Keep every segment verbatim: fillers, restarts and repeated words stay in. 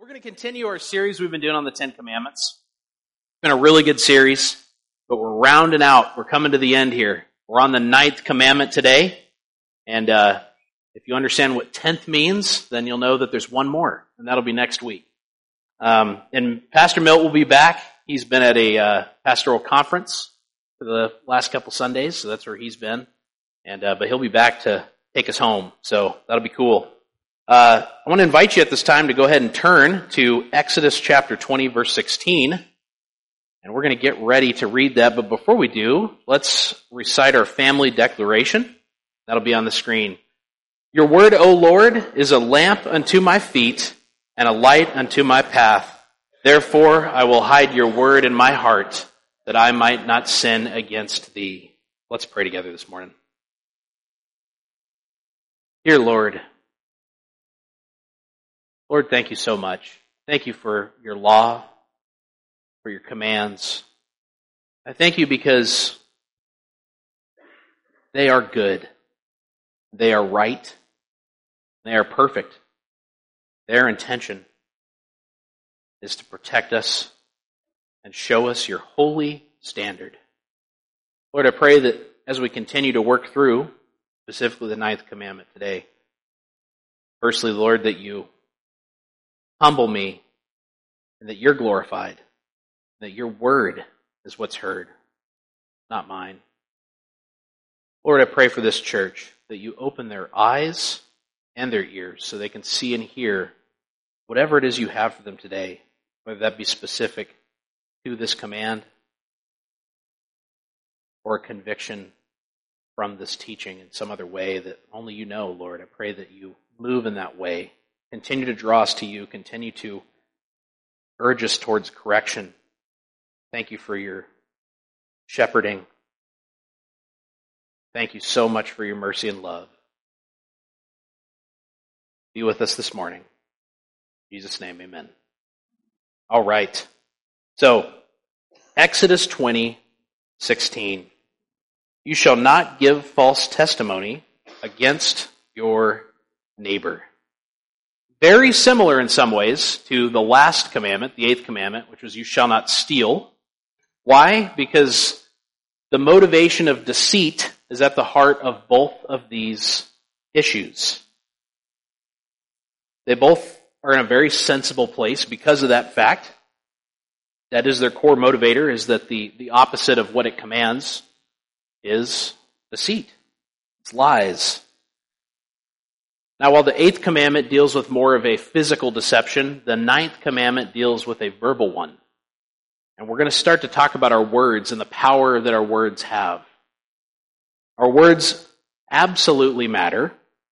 We're going to continue our series we've been doing on the Ten Commandments. It's been a really good series, but we're rounding out. We're coming to the end here. We're on the ninth commandment today, and uh, if you understand what tenth means, then you'll know that there's one more, and that'll be next week. Um, and Pastor Milt will be back. He's been at a uh, pastoral conference for the last couple Sundays, so that's where he's been. And uh, but he'll be back to take us home, so that'll be cool. Uh, I want to invite you at this time to go ahead and turn to Exodus chapter twenty, verse sixteen, and we're going to get ready to read that. But before we do, let's recite our family declaration. That'll be on the screen. Your word, O Lord, is a lamp unto my feet and a light unto my path. Therefore I will hide your word in my heart, that I might not sin against thee. Let's pray together this morning. Dear Lord, Lord, thank you so much. Thank you for your law, for your commands. I thank you because they are good. They are right. They are perfect. Their intention is to protect us and show us your holy standard. Lord, I pray that as we continue to work through, specifically the ninth commandment today, firstly, Lord, that you humble me, and that you're glorified, that your word is what's heard, not mine. Lord, I pray for this church, that you open their eyes and their ears so they can see and hear whatever it is you have for them today, whether that be specific to this command or a conviction from this teaching in some other way that only you know, Lord. I pray that you move in that way. Continue to draw us to you. Continue to urge us towards correction. Thank you for your shepherding. Thank you so much for your mercy and love. Be with us this morning. In Jesus' name, amen. All right. So, Exodus twenty, sixteen. You shall not give false testimony against your neighbor. Very similar in some ways to the last commandment, the eighth commandment, which was you shall not steal. Why? Because the motivation of deceit is at the heart of both of these issues. They both are in a very sensible place because of that fact. That is their core motivator, is that the, the opposite of what it commands is deceit. It's lies. Now, while the eighth commandment deals with more of a physical deception, the ninth commandment deals with a verbal one. And we're going to start to talk about our words and the power that our words have. Our words absolutely matter.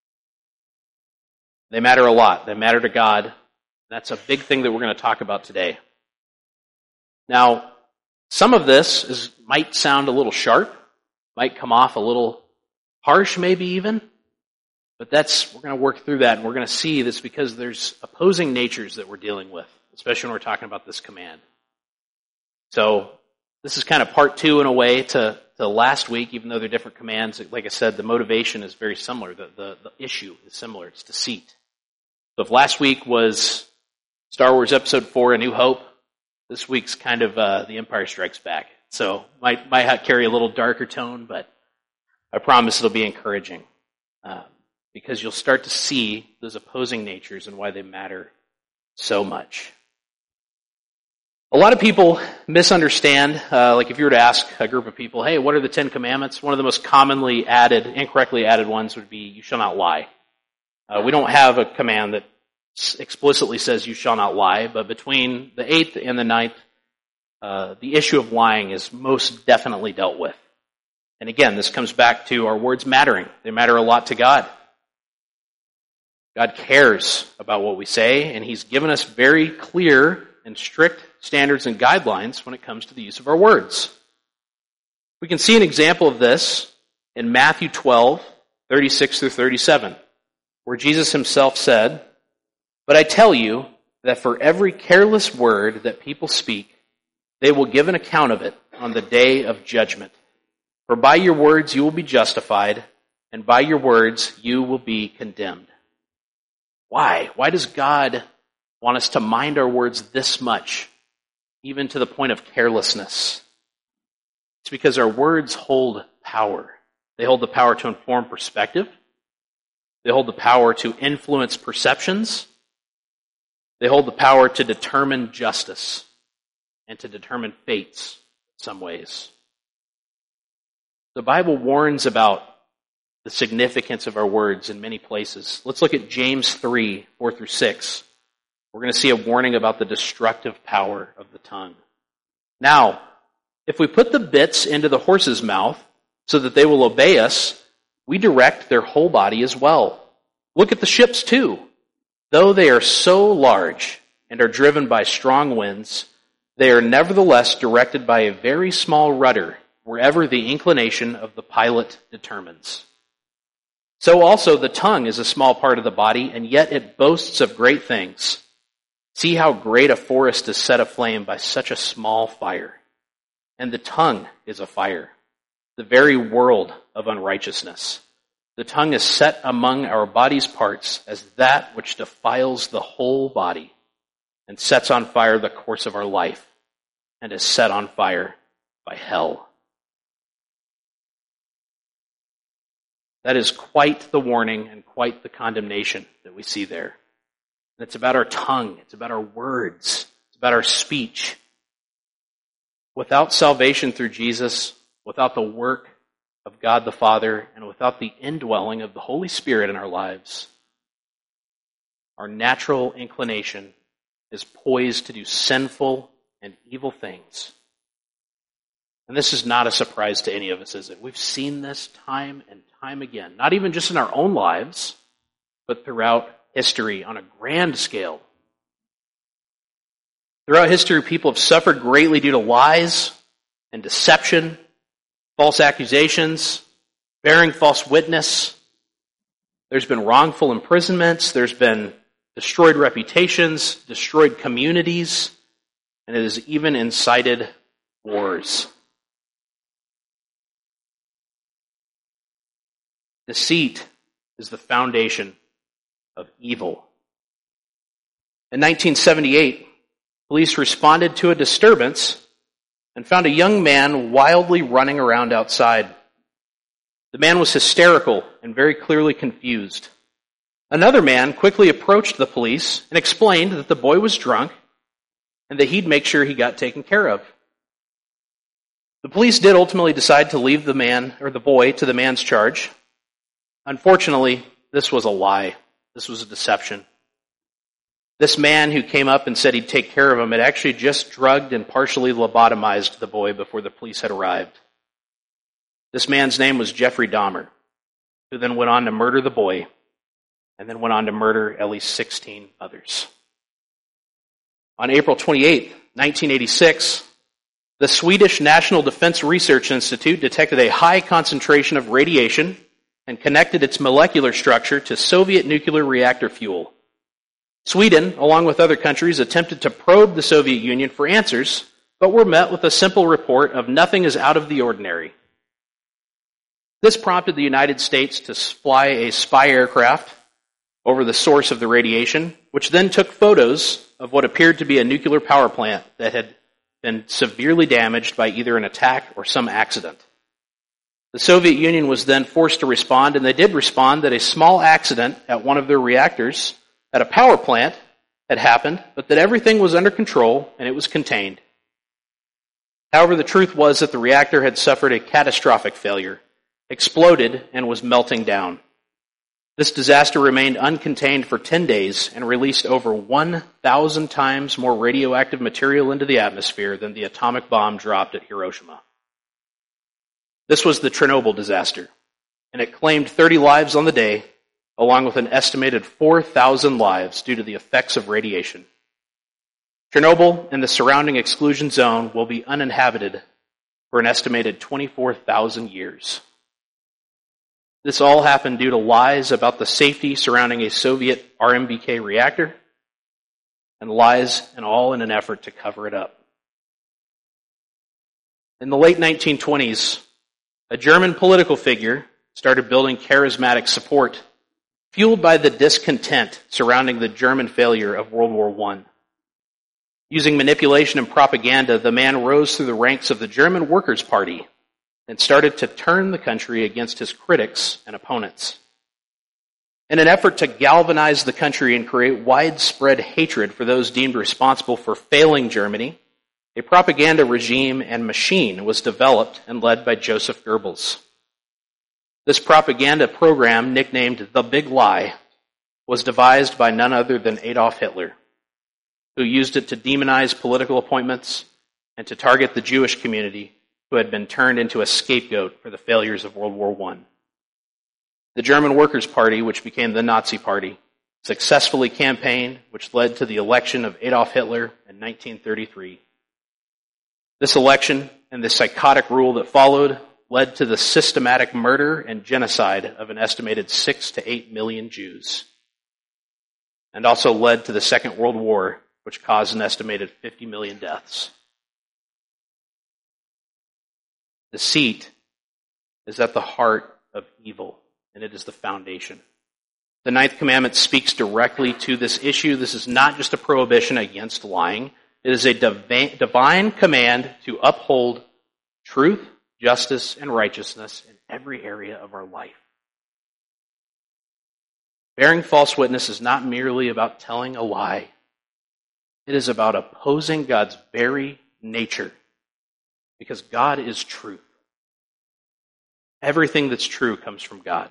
They matter a lot. They matter to God. That's a big thing that we're going to talk about today. Now, some of this is might sound a little sharp, might come off a little harsh maybe even. But that's, we're going to work through that, and we're going to see this because there's opposing natures that we're dealing with, especially when we're talking about this command. So this is kind of part two in a way to, to last week, even though they're different commands. Like I said, the motivation is very similar. The, the, the issue is similar. It's deceit. So if last week was Star Wars Episode four, A New Hope, this week's kind of uh, The Empire Strikes Back. So might might carry a little darker tone, but I promise it'll be encouraging. Um, because you'll start to see those opposing natures and why they matter so much. A lot of people misunderstand, uh, like if you were to ask a group of people, hey, what are the Ten Commandments? One of the most commonly added, incorrectly added ones would be, you shall not lie. Uh, we don't have a command that explicitly says you shall not lie, but between the eighth and the ninth, uh, the issue of lying is most definitely dealt with. And again, this comes back to our words mattering. They matter a lot to God. God cares about what we say, and He's given us very clear and strict standards and guidelines when it comes to the use of our words. We can see an example of this in Matthew twelve, thirty-six through thirty-seven, where Jesus Himself said, "But I tell you that for every careless word that people speak, they will give an account of it on the day of judgment. For by your words you will be justified, and by your words you will be condemned." Why? Why does God want us to mind our words this much, even to the point of carelessness? It's because our words hold power. They hold the power to inform perspective. They hold the power to influence perceptions. They hold the power to determine justice and to determine fates in some ways. The Bible warns about the significance of our words in many places. Let's look at James three, four through six. We're going to see a warning about the destructive power of the tongue. Now, if we put the bits into the horse's mouth so that they will obey us, we direct their whole body as well. Look at the ships too. Though they are so large and are driven by strong winds, they are nevertheless directed by a very small rudder, wherever the inclination of the pilot determines. So also the tongue is a small part of the body, and yet it boasts of great things. See how great a forest is set aflame by such a small fire. And the tongue is a fire, the very world of unrighteousness. The tongue is set among our body's parts as that which defiles the whole body and sets on fire the course of our life and is set on fire by hell. That is quite the warning and quite the condemnation that we see there. And it's about our tongue. It's about our words. It's about our speech. Without salvation through Jesus, without the work of God the Father, and without the indwelling of the Holy Spirit in our lives, our natural inclination is poised to do sinful and evil things. And this is not a surprise to any of us, is it? We've seen this time and time again, not even just in our own lives, but throughout history on a grand scale. Throughout history, people have suffered greatly due to lies and deception, false accusations, bearing false witness. There's been wrongful imprisonments. There's been destroyed reputations, destroyed communities, and it has even incited wars. Deceit is the foundation of evil. In nineteen seventy-eight, police responded to a disturbance and found a young man wildly running around outside. The man was hysterical and very clearly confused. Another man quickly approached the police and explained that the boy was drunk and that he'd make sure he got taken care of. The police did ultimately decide to leave the man or the boy to the man's charge. Unfortunately, this was a lie. This was a deception. This man who came up and said he'd take care of him had actually just drugged and partially lobotomized the boy before the police had arrived. This man's name was Jeffrey Dahmer, who then went on to murder the boy and then went on to murder at least sixteen others. On April twenty-eighth, nineteen eighty-six, the Swedish National Defense Research Institute detected a high concentration of radiation and connected its molecular structure to Soviet nuclear reactor fuel. Sweden, along with other countries, attempted to probe the Soviet Union for answers, but were met with a simple report of nothing is out of the ordinary. This prompted the United States to fly a spy aircraft over the source of the radiation, which then took photos of what appeared to be a nuclear power plant that had been severely damaged by either an attack or some accident. The Soviet Union was then forced to respond, and they did respond that a small accident at one of their reactors at a power plant had happened, but that everything was under control and it was contained. However, the truth was that the reactor had suffered a catastrophic failure, exploded, and was melting down. This disaster remained uncontained for ten days and released over one thousand times more radioactive material into the atmosphere than the atomic bomb dropped at Hiroshima. This was the Chernobyl disaster, and it claimed thirty lives on the day, along with an estimated four thousand lives due to the effects of radiation. Chernobyl and the surrounding exclusion zone will be uninhabited for an estimated twenty-four thousand years. This all happened due to lies about the safety surrounding a Soviet R M B K reactor, and lies and all in an effort to cover it up. In the late nineteen twenties, a German political figure started building charismatic support fueled by the discontent surrounding the German failure of World War One. Using manipulation and propaganda, the man rose through the ranks of the German Workers' Party and started to turn the country against his critics and opponents. In an effort to galvanize the country and create widespread hatred for those deemed responsible for failing Germany, a propaganda regime and machine was developed and led by Joseph Goebbels. This propaganda program, nicknamed The Big Lie, was devised by none other than Adolf Hitler, who used it to demonize political appointments and to target the Jewish community who had been turned into a scapegoat for the failures of World War One. The German Workers' Party, which became the Nazi Party, successfully campaigned, which led to the election of Adolf Hitler in nineteen thirty-three. This election and the psychotic rule that followed led to the systematic murder and genocide of an estimated six to eight million Jews, and also led to the Second World War, which caused an estimated fifty million deaths. Deceit is at the heart of evil, and it is the foundation. The Ninth Commandment speaks directly to this issue. This is not just a prohibition against lying. It is a divine, divine command to uphold truth, justice, and righteousness in every area of our life. Bearing false witness is not merely about telling a lie. It is about opposing God's very nature, because God is truth. Everything that's true comes from God.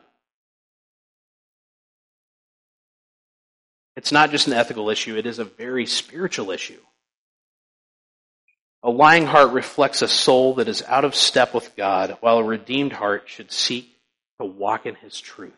It's not just an ethical issue, it is a very spiritual issue. A lying heart reflects a soul that is out of step with God, while a redeemed heart should seek to walk in His truth.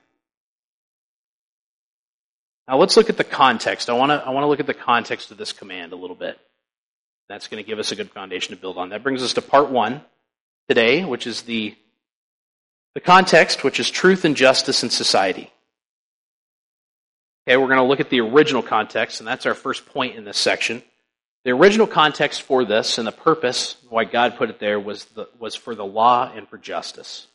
Now let's look at the context. I want to I want to look at the context of this command a little bit. That's going to give us a good foundation to build on. That brings us to part one today, which is the, the context, which is truth and justice in society. Okay, we're going to look at the original context, and that's our first point in this section. The original context for this and the purpose, why God put it there, was the, was for the law and for justice.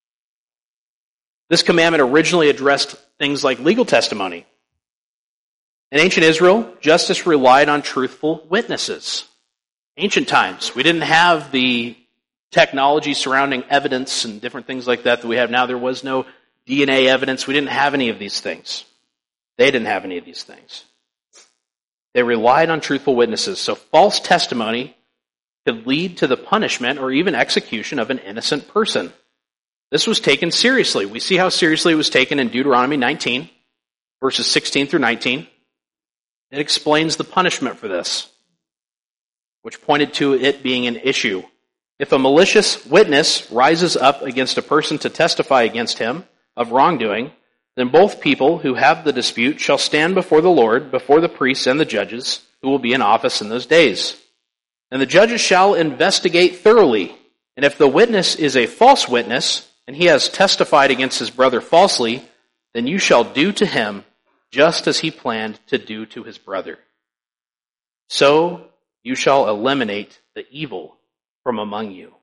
This commandment originally addressed things like legal testimony. In ancient Israel, justice relied on truthful witnesses. Ancient times, we didn't have the technology surrounding evidence and different things like that that we have now. There was no D N A evidence. We didn't have any of these things. They didn't have any of these things. They relied on truthful witnesses. So false testimony could lead to the punishment or even execution of an innocent person. This was taken seriously. We see how seriously it was taken in Deuteronomy nineteen, verses sixteen through nineteen. It explains the punishment for this, which pointed to it being an issue. If a malicious witness rises up against a person to testify against him of wrongdoing, then both people who have the dispute shall stand before the Lord, before the priests and the judges, who will be in office in those days. And the judges shall investigate thoroughly. And if the witness is a false witness, and he has testified against his brother falsely, then you shall do to him just as he planned to do to his brother. So you shall eliminate the evil from among you.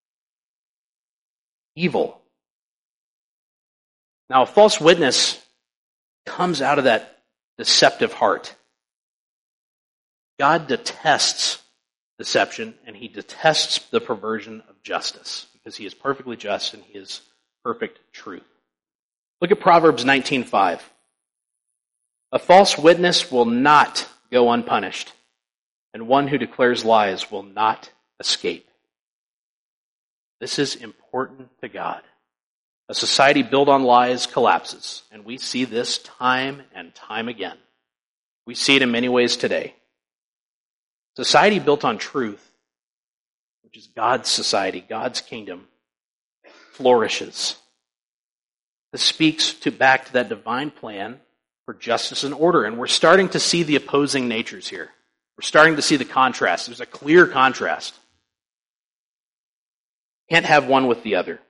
Evil. Now, a false witness comes out of that deceptive heart. God detests deception, and He detests the perversion of justice, because He is perfectly just and He is perfect truth. Look at Proverbs nineteen five. A false witness will not go unpunished, and one who declares lies will not escape. This is important to God. A society built on lies collapses, and we see this time and time again. We see it in many ways today. Society built on truth, which is God's society, God's kingdom, flourishes. This speaks to back to that divine plan for justice and order, and we're starting to see the opposing natures here. We're starting to see the contrast. There's a clear contrast. Can't have one with the other.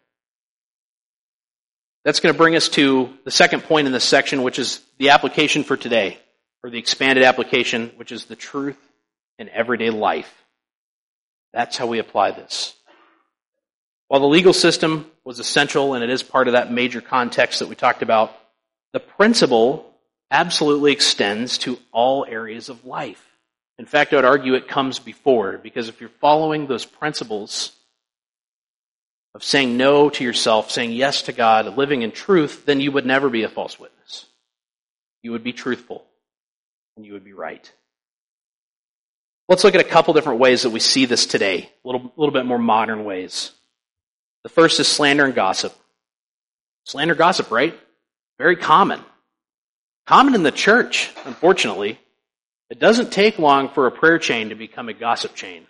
That's going to bring us to the second point in this section, which is the application for today, or the expanded application, which is the truth in everyday life. That's how we apply this. While the legal system was essential, and it is part of that major context that we talked about, The principle absolutely extends to all areas of life. In fact, I would argue it comes before, because if you're following those principles of saying no to yourself, saying yes to God, living in truth, then you would never be a false witness. You would be truthful, and you would be right. Let's look at a couple different ways that we see this today, a little, little bit more modern ways. The first is slander and gossip. Slander, gossip, right? Very common. Common in the church, unfortunately. It doesn't take long for a prayer chain to become a gossip chain.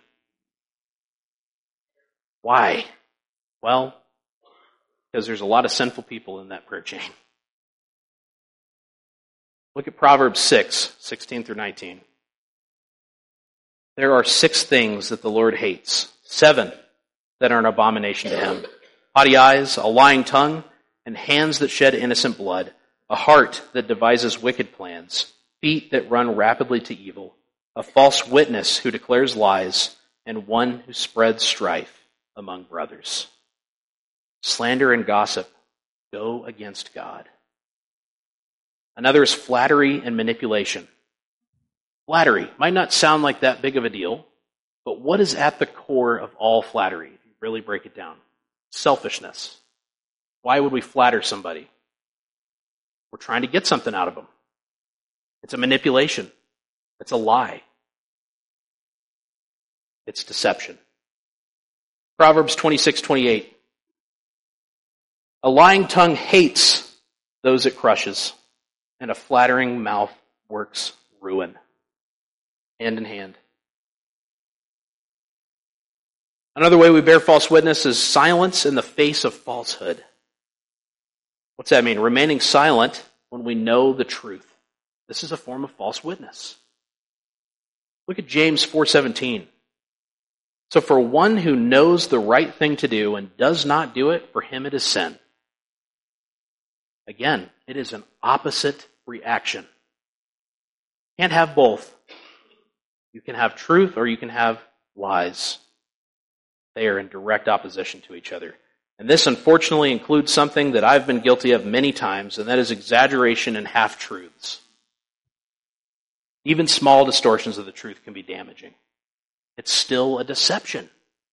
Why? Well, because there's a lot of sinful people in that prayer chain. Look at Proverbs six, sixteen through nineteen. There are six things that the Lord hates, seven that are an abomination to him. Haughty eyes, a lying tongue, and hands that shed innocent blood, a heart that devises wicked plans, feet that run rapidly to evil, a false witness who declares lies, and one who spreads strife among brothers. Slander and gossip go against God. Another is flattery and manipulation. Flattery might not sound like that big of a deal, but what is at the core of all flattery, if you really break it down? Selfishness. Why would we flatter somebody? We're trying to get something out of them. It's a manipulation. It's a lie. It's deception. Proverbs twenty-six twenty-eight. A lying tongue hates those it crushes, and a flattering mouth works ruin. Hand in hand. Another way we bear false witness is silence in the face of falsehood. What's that mean? Remaining silent when we know the truth. This is a form of false witness. Look at James four seventeen. So for one who knows the right thing to do and does not do it, for him it is sin. Again, it is an opposite reaction. Can't have both. You can have truth or you can have lies. They are in direct opposition to each other. And this unfortunately includes something that I've been guilty of many times, and that is exaggeration and half-truths. Even small distortions of the truth can be damaging. It's still a deception.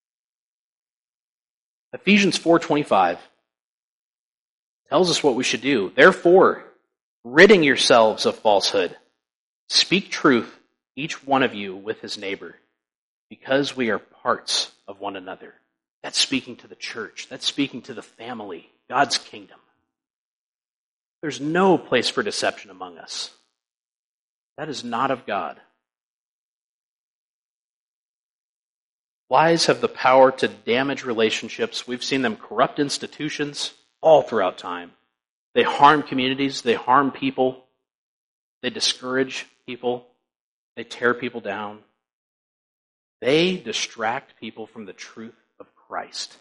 Ephesians four twenty-five tells us what we should do. Therefore, ridding yourselves of falsehood, speak truth, each one of you with his neighbor, because we are parts of one another. That's speaking to the church. That's speaking to the family, God's kingdom. There's no place for deception among us. That is not of God. Lies have the power to damage relationships. We've seen them corrupt institutions all throughout time. They harm communities. They harm people. They discourage people. They tear people down. They distract people from the truth of Christ.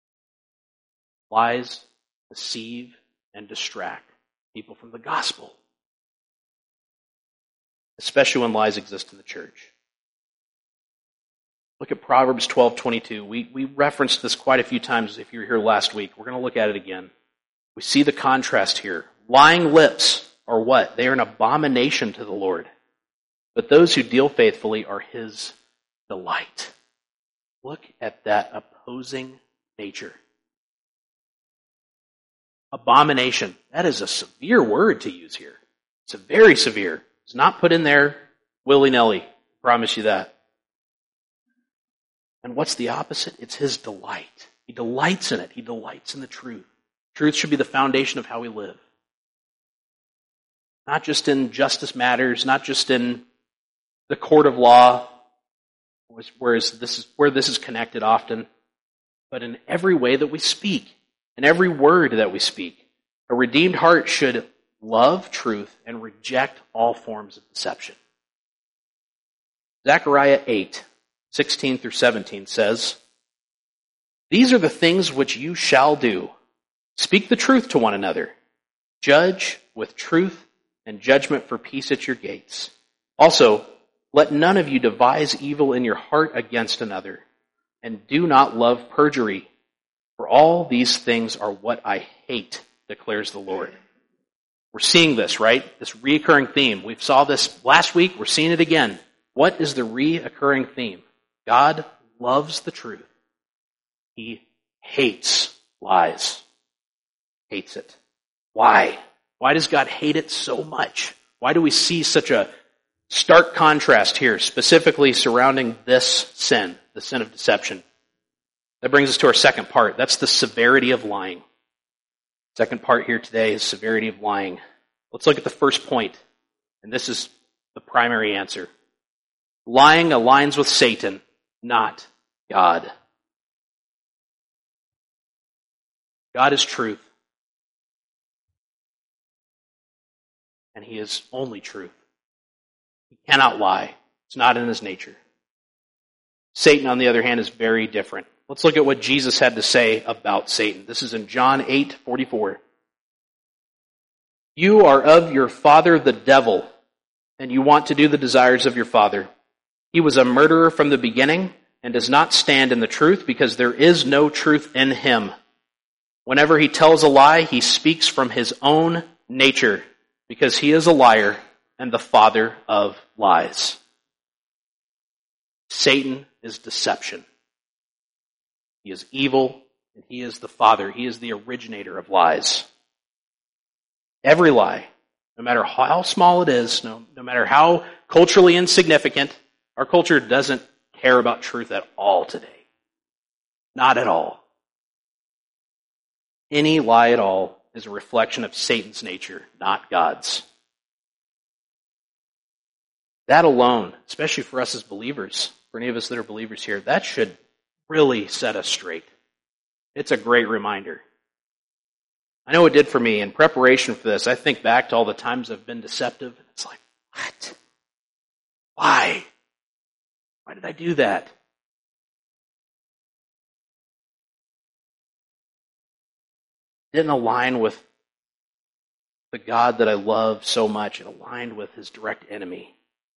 Lies deceive and distract people from the gospel, especially when lies exist in the church. Look at Proverbs twelve twenty-two. We, we referenced this quite a few times if you were here last week. We're going to look at it again. We see the contrast here. Lying lips are what? They are an abomination to the Lord. But those who deal faithfully are his delight. Look at that opposing nature. Abomination. That is a severe word to use here. It's a very severe. It's not put in there willy-nilly. Promise you that. And what's the opposite? It's his delight. He delights in it. He delights in the truth. Truth should be the foundation of how we live. Not just in justice matters, not just in the court of law, whereas this is where this is connected often, but in every way that we speak, in every word that we speak. A redeemed heart should love truth and reject all forms of deception. Zechariah eight, sixteen through seventeen says, "These are the things which you shall do. Speak the truth to one another. Judge with truth and judgment for peace at your gates. Also, let none of you devise evil in your heart against another, and do not love perjury. For all these things are what I hate, declares the Lord. We're seeing this, right? This reoccurring theme. We saw this last week. We're seeing it again. What is the reoccurring theme? God loves the truth. He hates lies. Hates it. Why? Why does God hate it so much? Why do we see such a stark contrast here, specifically surrounding this sin, the sin of deception? That brings us to our second part. That's the severity of lying. Second part here today is severity of lying. Let's look at the first point, and this is the primary answer. Lying aligns with Satan, not God. God is truth, and he is only truth. He cannot lie. It's not in his nature. Satan, on the other hand, is very different. Let's look at what Jesus had to say about Satan. This is in John eight forty-four. You are of your father the devil, and you want to do the desires of your father. He was a murderer from the beginning and does not stand in the truth because there is no truth in him. Whenever he tells a lie, he speaks from his own nature because he is a liar and the father of lies. Satan is deception. He is evil, and he is the father. He is the originator of lies. Every lie, no matter how small it is, no, no matter how culturally insignificant, our culture doesn't care about truth at all today. Not at all. Any lie at all is a reflection of Satan's nature, not God's. That alone, especially for us as believers, for any of us that are believers here, that should really set us straight. It's a great reminder. I know it did for me. In preparation for this, I think back to all the times I've been deceptive. It's like, what? Why? Why did I do that? Didn't align with the God that I love so much. It aligned with his direct enemy.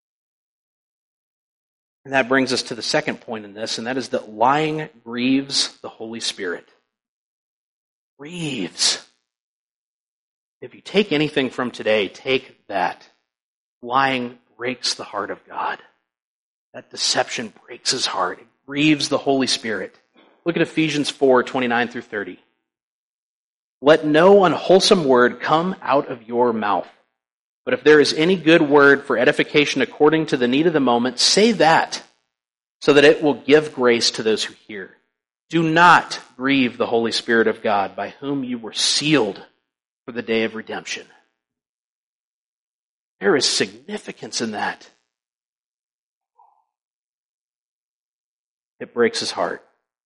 And that brings us to the second point in this, and that is that lying grieves the Holy Spirit. Grieves. If you take anything from today, take that. Lying breaks the heart of God. That deception breaks his heart. It grieves the Holy Spirit. Look at Ephesians four, twenty-nine through thirty. Let no unwholesome word come out of your mouth. But if there is any good word for edification according to the need of the moment, say that, so that it will give grace to those who hear. Do not grieve the Holy Spirit of God, by whom you were sealed for the day of redemption. There is significance in that. It breaks his heart.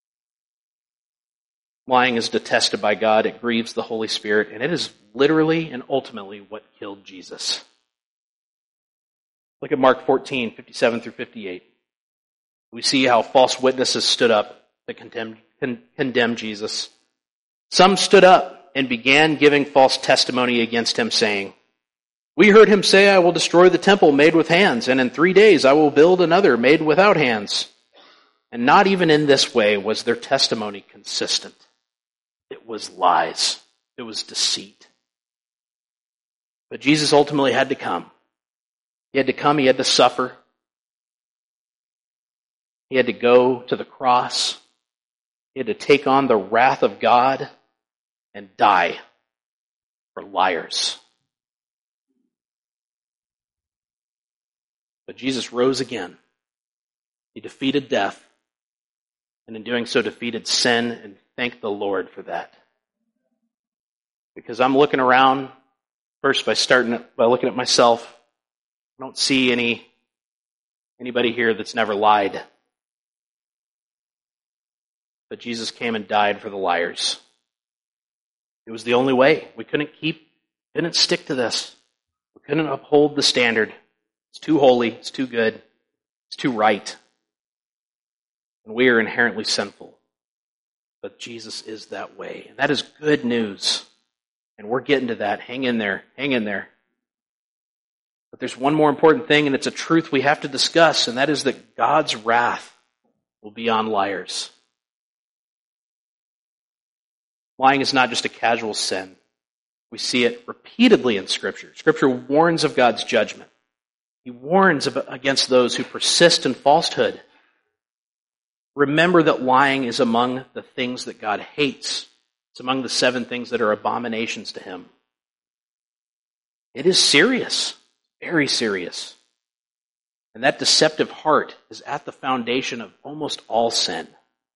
Lying is detested by God. It grieves the Holy Spirit, and it is literally and ultimately what killed Jesus. Look at Mark fourteen, fifty-seven through fifty-eight. We see how false witnesses stood up to condemn, con- condemn Jesus. Some stood up and began giving false testimony against him, saying, We heard him say, I will destroy the temple made with hands, and in three days I will build another made without hands. And not even in this way was their testimony consistent. It was lies. It was deceit. But Jesus ultimately had to come. He had to come. He had to suffer. He had to go to the cross. He had to take on the wrath of God and die for liars. But Jesus rose again. He defeated death. And in doing so, defeated sin, and thank the Lord for that. Because I'm looking around, first by starting by looking at myself. I don't see any anybody here that's never lied. But Jesus came and died for the liars. It was the only way. We couldn't keep, didn't stick to this. We couldn't uphold the standard. It's too holy, it's too good, it's too right. And we are inherently sinful. But Jesus is that way. And that is good news. And we're getting to that. Hang in there. Hang in there. But there's one more important thing, and it's a truth we have to discuss, and that is that God's wrath will be on liars. Lying is not just a casual sin. We see it repeatedly in Scripture. Scripture warns of God's judgment. He warns against those who persist in falsehood. Remember that lying is among the things that God hates. It's among the seven things that are abominations to him. It is serious, very serious. And that deceptive heart is at the foundation of almost all sin.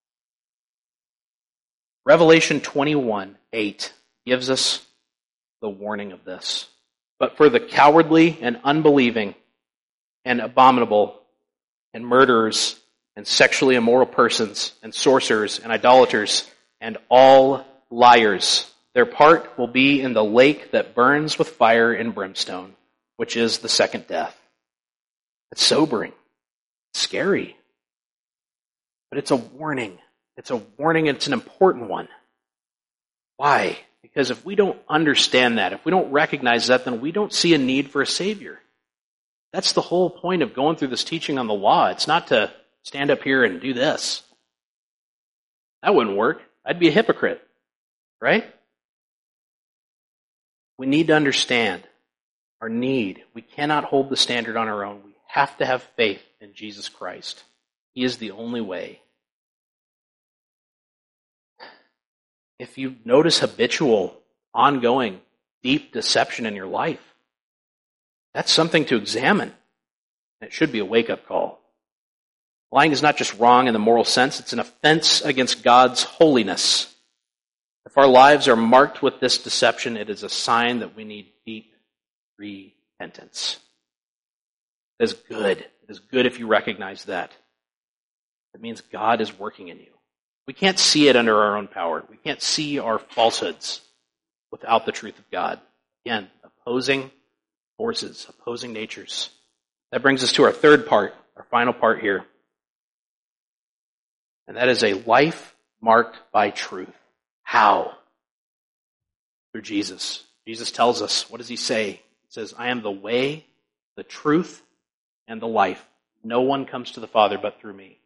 Revelation twenty-one eight gives us the warning of this. But for the cowardly and unbelieving and abominable and murderers and sexually immoral persons and sorcerers and idolaters and all liars, their part will be in the lake that burns with fire and brimstone, which is the second death. It's sobering. It's scary. But it's a warning. It's a warning. It's an important one. Why? Because if we don't understand that, if we don't recognize that, then we don't see a need for a Savior. That's the whole point of going through this teaching on the law. It's not to stand up here and do this. That wouldn't work. I'd be a hypocrite, right? We need to understand our need. We cannot hold the standard on our own. We have to have faith in Jesus Christ. He is the only way. If you notice habitual, ongoing, deep deception in your life, that's something to examine. It should be a wake-up call. Lying is not just wrong in the moral sense, it's an offense against God's holiness. If our lives are marked with this deception, it is a sign that we need deep repentance. It is good. It is good if you recognize that. It means God is working in you. We can't see it under our own power. We can't see our falsehoods without the truth of God. Again, opposing forces, opposing natures. That brings us to our third part, our final part here. And that is a life marked by truth. How? Through Jesus. Jesus tells us, what does he say? He says, I am the way, the truth, and the life. No one comes to the Father but through me.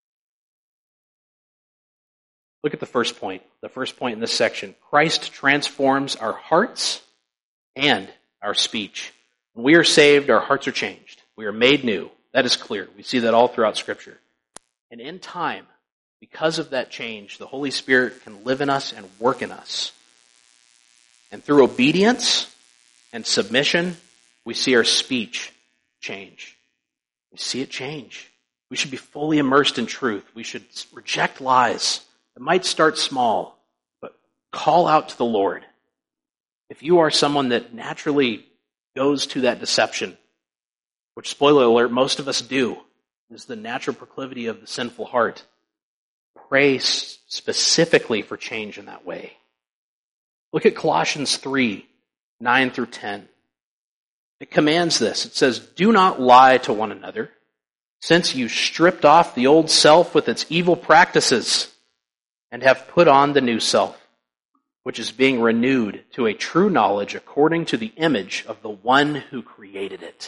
Look at the first point. The first point in this section. Christ transforms our hearts and our speech. When we are saved, our hearts are changed. We are made new. That is clear. We see that all throughout Scripture. And in time, because of that change, the Holy Spirit can live in us and work in us. And through obedience and submission, we see our speech change. We see it change. We should be fully immersed in truth. We should reject lies. It might start small, but call out to the Lord. If you are someone that naturally goes to that deception, which, spoiler alert, most of us do, is the natural proclivity of the sinful heart, pray specifically for change in that way. Look at Colossians three, nine through ten. It commands this. It says, do not lie to one another, since you stripped off the old self with its evil practices and have put on the new self, which is being renewed to a true knowledge according to the image of the one who created it.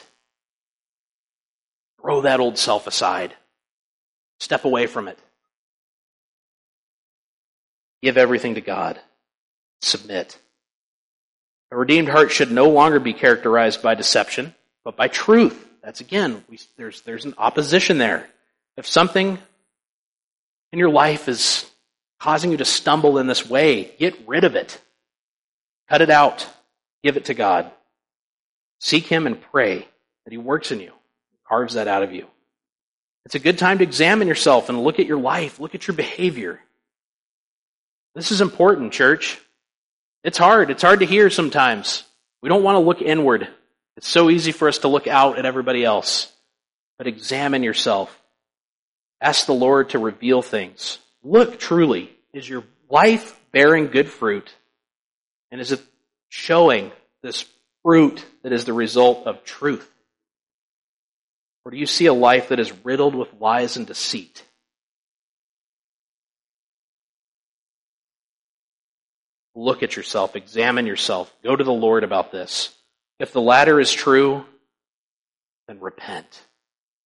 Throw that old self aside. Step away from it. Give everything to God. Submit. A redeemed heart should no longer be characterized by deception, but by truth. That's again, we, there's, there's an opposition there. If something in your life is causing you to stumble in this way, get rid of it. Cut it out. Give it to God. Seek Him and pray that He works in you, carves that out of you. It's a good time to examine yourself and look at your life, look at your behavior. This is important, church. It's hard. It's hard to hear sometimes. We don't want to look inward. It's so easy for us to look out at everybody else. But examine yourself. Ask the Lord to reveal things. Look truly, is your life bearing good fruit? And is it showing this fruit that is the result of truth? Or do you see a life that is riddled with lies and deceit? Look at yourself, examine yourself, go to the Lord about this. If the latter is true, then repent.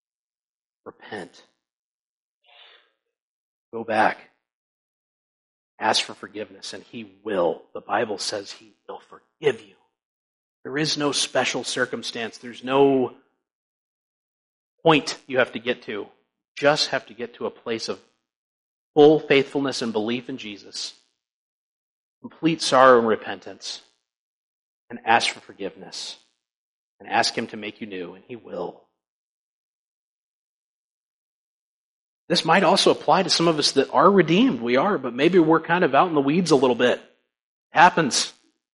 Repent. Go back. Ask for forgiveness, and he will. The Bible says he will forgive you. There is no special circumstance. There's no point you have to get to. You just have to get to a place of full faithfulness and belief in Jesus, complete sorrow and repentance, and ask for forgiveness. And ask him to make you new, and he will. This might also apply to some of us that are redeemed. We are, but maybe we're kind of out in the weeds a little bit. It happens.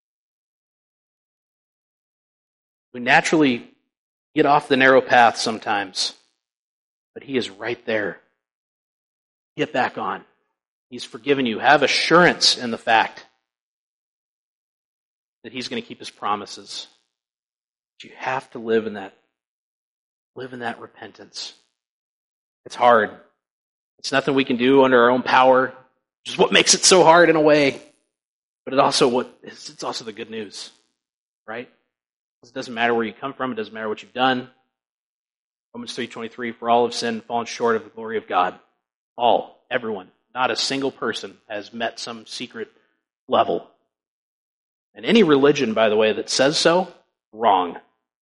We naturally get off the narrow path sometimes, but he is right there. Get back on. He's forgiven you. Have assurance in the fact that he's going to keep his promises. But you have to live in that, live in that repentance. It's hard. It's nothing we can do under our own power, which is what makes it so hard in a way. But it also what it's also the good news, right? It doesn't matter where you come from. It doesn't matter what you've done. Romans three twenty-three, for all have sinned and fallen short of the glory of God. All, everyone. Not a single person has met some secret level. And any religion, by the way, that says so, wrong.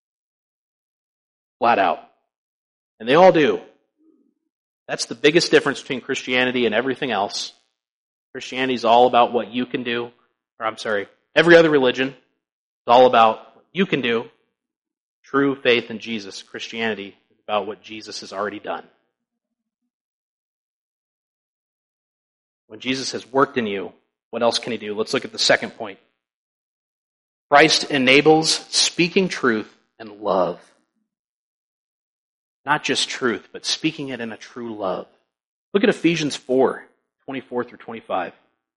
Flat out. And they all do. That's the biggest difference between Christianity and everything else. Christianity is all about what you can do. Or I'm sorry, every other religion is all about what you can do. True faith in Jesus. Christianity is about what Jesus has already done. When Jesus has worked in you, what else can he do? Let's look at the second point. Christ enables speaking truth and love. Not just truth, but speaking it in a true love. Look at Ephesians four, twenty-four through twenty-five.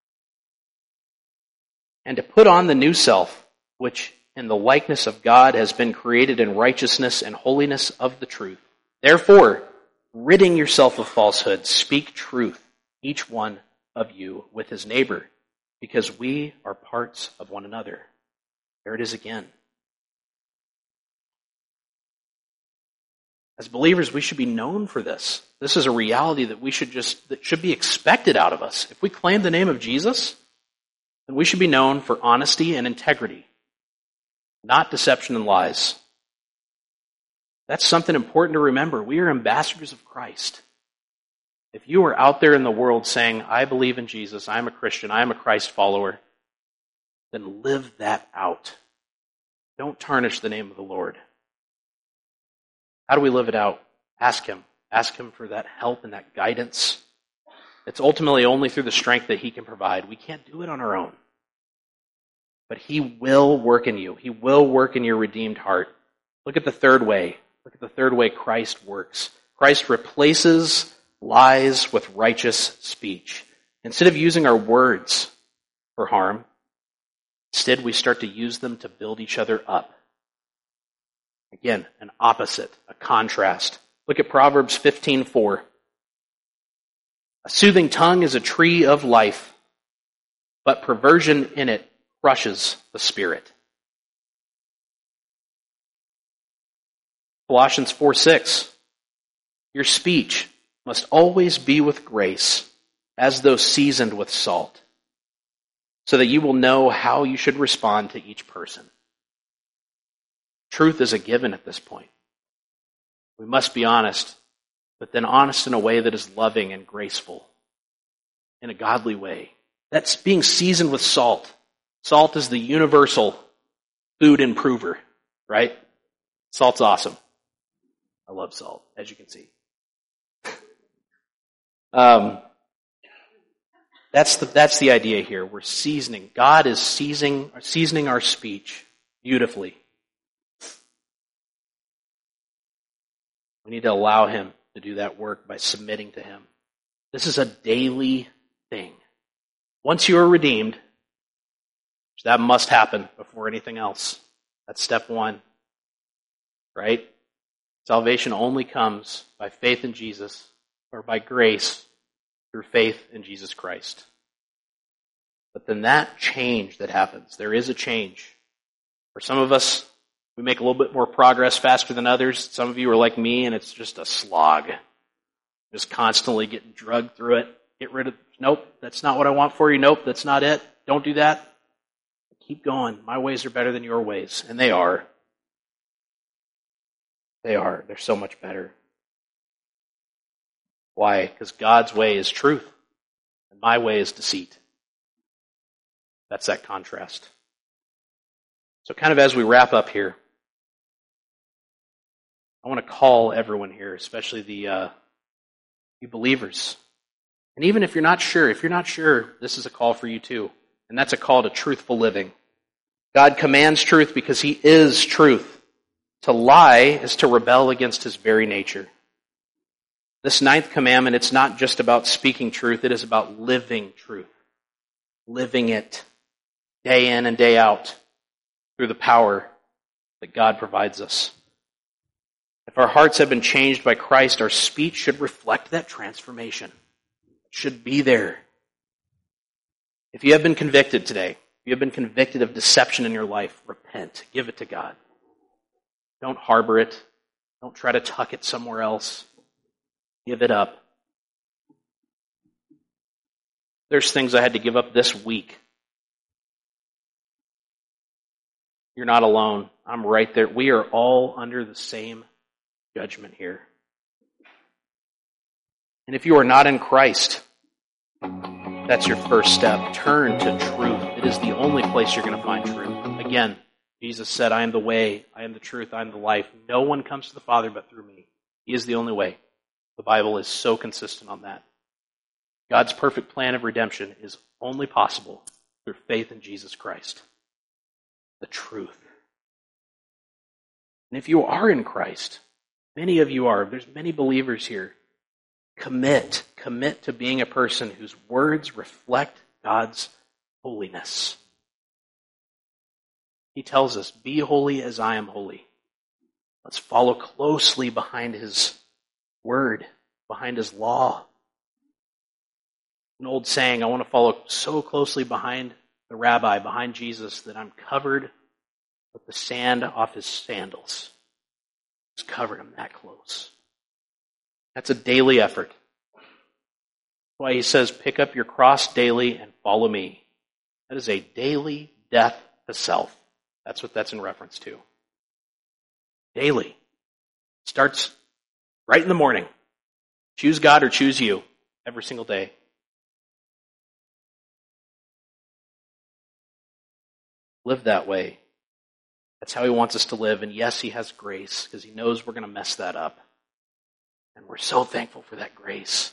And to put on the new self, which in the likeness of God has been created in righteousness and holiness of the truth. Therefore, ridding yourself of falsehood, speak truth, each one of you with his neighbor, because we are parts of one another. There it is again. As believers, we should be known for this. This is a reality that we should just, that should be expected out of us. If we claim the name of Jesus, then we should be known for honesty and integrity, not deception and lies. That's something important to remember. We are ambassadors of Christ. If you are out there in the world saying, I believe in Jesus, I'm a Christian, I'm a Christ follower, then live that out. Don't tarnish the name of the Lord. How do we live it out? Ask him. Ask him for that help and that guidance. It's ultimately only through the strength that he can provide. We can't do it on our own. But he will work in you. He will work in your redeemed heart. Look at the third way. Look at the third way Christ works. Christ replaces lies with righteous speech. Instead of using our words for harm, instead we start to use them to build each other up. Again, an opposite, a contrast. Look at Proverbs fifteen four. A soothing tongue is a tree of life, but perversion in it crushes the spirit. Colossians four six. Your speech must always be with grace, as though seasoned with salt, so that you will know how you should respond to each person. Truth is a given at this point. We must be honest, but then honest in a way that is loving and graceful, in a godly way. That's being seasoned with salt. Salt is the universal food improver, right? Salt's awesome. I love salt, as you can see. um, that's the that's the idea here. We're seasoning. God is seasoning seasoning our speech beautifully. We need to allow him to do that work by submitting to him. This is a daily thing. Once you are redeemed, that must happen before anything else. That's step one, right? Salvation only comes by faith in Jesus, or by grace through faith in Jesus Christ. But then that change that happens, there is a change. For some of us, we make a little bit more progress faster than others. Some of you are like me, and it's just a slog. Just constantly getting drugged through it. get rid of, nope, that's not what I want for you. Nope, that's not it. Don't do that. Keep going. My ways are better than your ways. And they are. They are. They're so much better. Why? Because God's way is truth, and my way is deceit. That's that contrast. So kind of as we wrap up here, I want to call everyone here, especially the uh, you believers. And even if you're not sure, if you're not sure, this is a call for you too. And that's a call to truthful living. God commands truth because He is truth. To lie is to rebel against His very nature. This ninth commandment, it's not just about speaking truth, it is about living truth. Living it day in and day out through the power that God provides us. If our hearts have been changed by Christ, our speech should reflect that transformation. It should be there. If you have been convicted today, if you have been convicted of deception in your life, repent. Give it to God. Don't harbor it. Don't try to tuck it somewhere else. Give it up. There's things I had to give up this week. You're not alone. I'm right there. We are all under the same judgment here. And if you are not in Christ, that's your first step. Turn to truth. It is the only place you're going to find truth. Again, Jesus said, I am the way, I am the truth, I am the life. No one comes to the Father but through me. He is the only way. The Bible is so consistent on that. God's perfect plan of redemption is only possible through faith in Jesus Christ. The truth. And if you are in Christ, many of you are, there's many believers here, commit, commit to being a person whose words reflect God's holiness. He tells us, be holy as I am holy. Let's follow closely behind His word, behind His law. An old saying, I want to follow so closely behind the rabbi, behind Jesus, that I'm covered with the sand off his sandals. He's covered him that close. That's a daily effort. That's why He says, pick up your cross daily and follow me. That is a daily death to self. That's what that's in reference to. Daily. Starts right in the morning. Choose God or choose you every single day. Live that way. That's how He wants us to live. And yes, He has grace because He knows we're going to mess that up. And we're so thankful for that grace.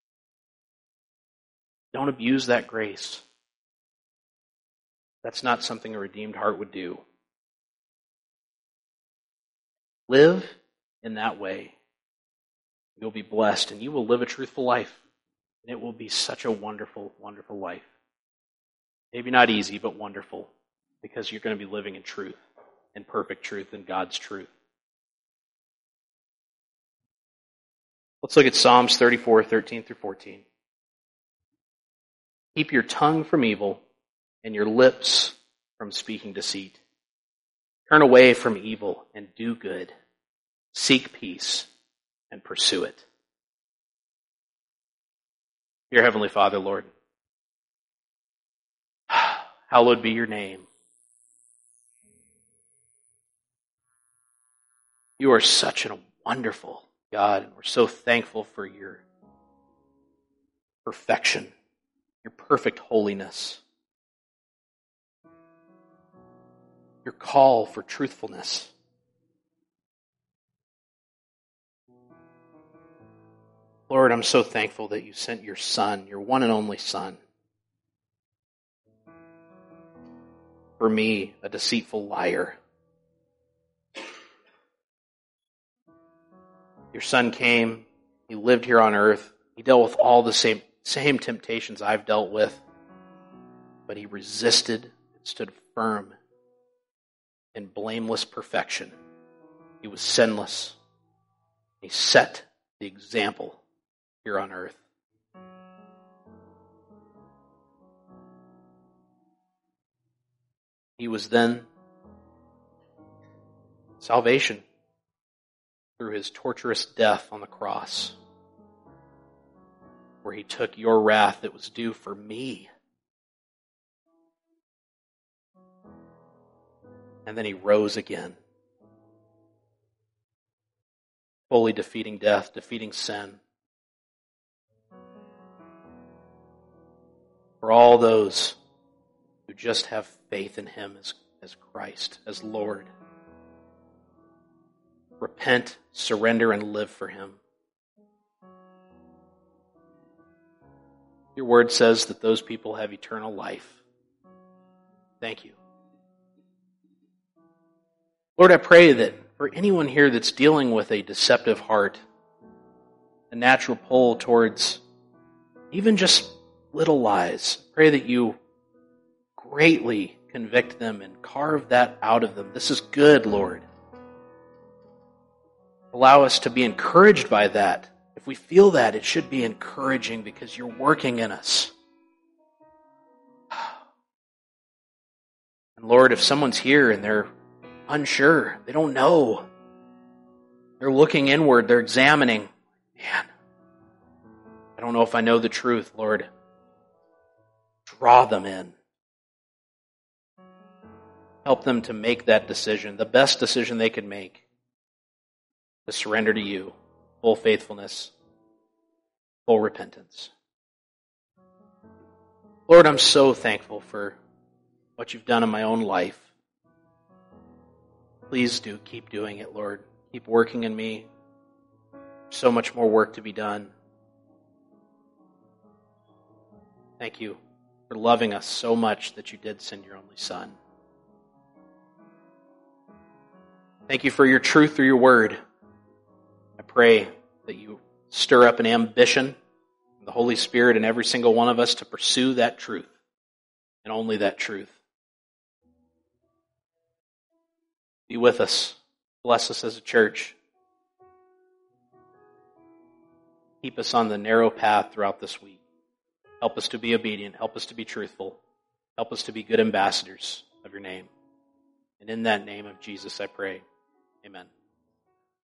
Don't abuse that grace. That's not something a redeemed heart would do. Live in that way. You'll be blessed and you will live a truthful life. And it will be such a wonderful, wonderful life. Maybe not easy, but wonderful. Because you're going to be living in truth, in perfect truth, in God's truth. Let's look at Psalms thirty-four, thirteen through fourteen. Keep your tongue from evil and your lips from speaking deceit. Turn away from evil and do good. Seek peace and pursue it. Dear Heavenly Father, Lord, hallowed be your name. You are such a wonderful God, and we're so thankful for your perfection, your perfect holiness, your call for truthfulness. Lord, I'm so thankful that you sent your Son, your one and only Son, for me, a deceitful liar. Your Son came, He lived here on earth, He dealt with all the same, same temptations I've dealt with, but He resisted and stood firm in blameless perfection. He was sinless. He set the example here on earth. He was then salvation through His torturous death on the cross. where he took your wrath that was due for me. And then he rose again, fully defeating death, defeating sin. For all those who just have faith in him as, as Christ, as Lord. Repent, surrender, and live for him. Your word says that those people have eternal life. Thank you. Lord, I pray that for anyone here that's dealing with a deceptive heart, a natural pull towards even just little lies, pray that you greatly convict them and carve that out of them. This is good, Lord. Allow us to be encouraged by that. If we feel that, it should be encouraging because you're working in us. And Lord, if someone's here and they're unsure, they don't know, they're looking inward, they're examining, man, I don't know if I know the truth, Lord. Draw them in. Help them to make that decision, the best decision they can make, to surrender to you, full faithfulness, full repentance. Lord, I'm so thankful for what you've done in my own life. Please do keep doing it, Lord. Keep working in me. So much more work to be done. Thank you for loving us so much that you did send your only Son. Thank you for your truth through your word. I pray that you stir up an ambition in the Holy Spirit in every single one of us to pursue that truth, and only that truth. Be with us. Bless us as a church. Keep us on the narrow path throughout this week. Help us to be obedient. Help us to be truthful. Help us to be good ambassadors of your name. And in that name of Jesus, I pray. Amen.